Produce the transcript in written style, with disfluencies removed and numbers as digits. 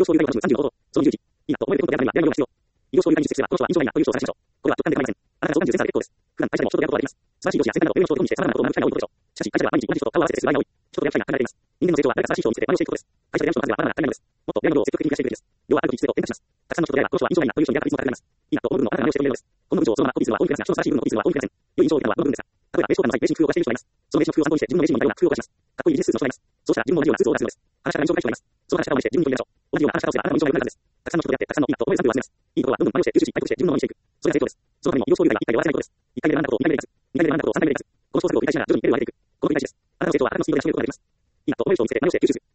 所有外は30のこと。その21。いいなと思える根本であるには、が必要。移動所有外に設置すれば、この人は印象がいいなという人を探しましょう。これは直感で構いません。あなたが30歳で結構です。普段会社でも人と出会うことができます。素晴らしい上司や先輩など上の人を手にしてさまざまなことを学ぶ機会が多いことでしょう。しかし、会社では毎日同じ人と顔を合わせてする場合が多い。人と出会う機会が限られています。人間の成長は誰か新しい人を見つけて真似をしていくことです。会社で出会う人の数はまだまだ足りないのです。もっと出会うことを積極的に増やしていくべきです。要はある時一度と選択します。たくさんの人と出会えば、この人は印象がいいなという人に出会ったリズムが高くなります。いいなと思う部分のあなたが真似をしてくれるのです。この部分をそのままコピーするのは大きくですが、人の素晴らしい部分のコピーするのは大きくません。良い印象を受けるのはどの部分ですか。例えば、名刺交換の際、名刺に工夫をしている人がいます。その名刺の工夫を参考にして自分の名刺に似たような工夫をします。かっこいいビジネス数の人がいます。そうしたら自分も同じようなスーツを出すのです。話し方が印象がいい人がいます。その話し方を真似して自分に取り入れましょう。同じような話し方をすればあなたも印象が良くなるはずです。たくさんの人と出会って、たくさんのいいなと思えるサンプルを集めます。いいところはどんどん真似をして、吸収し、対抗して自分のものにしていく。それが成長です。そのためにも、移動所有外は1回で終わらせないことです。1回目で学んだことを2回目で活かす。2回目で学んだことを3回目で活かす。この操作を繰り返しながら徐々にレベルを上げていく。この繰り返しです。あなたの成長はあなたのスピードで一緒に来ることができます。いいなと思える人を見つけて真似をして吸収する。